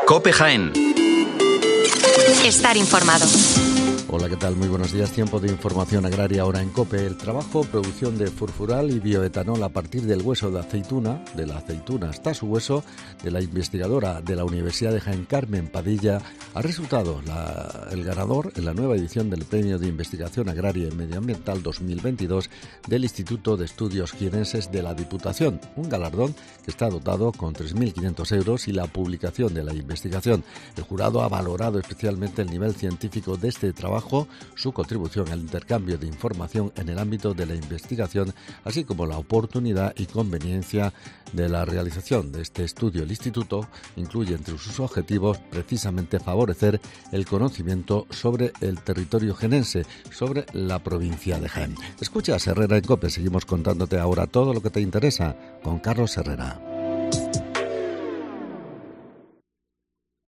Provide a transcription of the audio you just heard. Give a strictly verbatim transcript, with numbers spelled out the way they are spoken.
COPE Jaén. Estar informado. Hola, ¿qué tal? Muy buenos días. Tiempo de información agraria ahora en COPE. El trabajo, producción de furfural y bioetanol a partir del hueso de aceituna, de la aceituna hasta su hueso, de la investigadora de la Universidad de Jaén, Carmen Padilla, ha resultado la, el ganador en la nueva edición del Premio de Investigación Agraria y Medioambiental dos mil veintidós del Instituto de Estudios Jienenses de la Diputación, un galardón que está dotado con tres mil quinientos euros y la publicación de la investigación. El jurado ha valorado especialmente el nivel científico de este trabajo, su contribución al intercambio de información en el ámbito de la investigación, así como la oportunidad y conveniencia de la realización de este estudio. El Instituto incluye entre sus objetivos precisamente favorecer el conocimiento sobre el territorio jienense, sobre la provincia de Jaén. Escuchas Herrera en COPE, seguimos contándote ahora todo lo que te interesa con Carlos Herrera.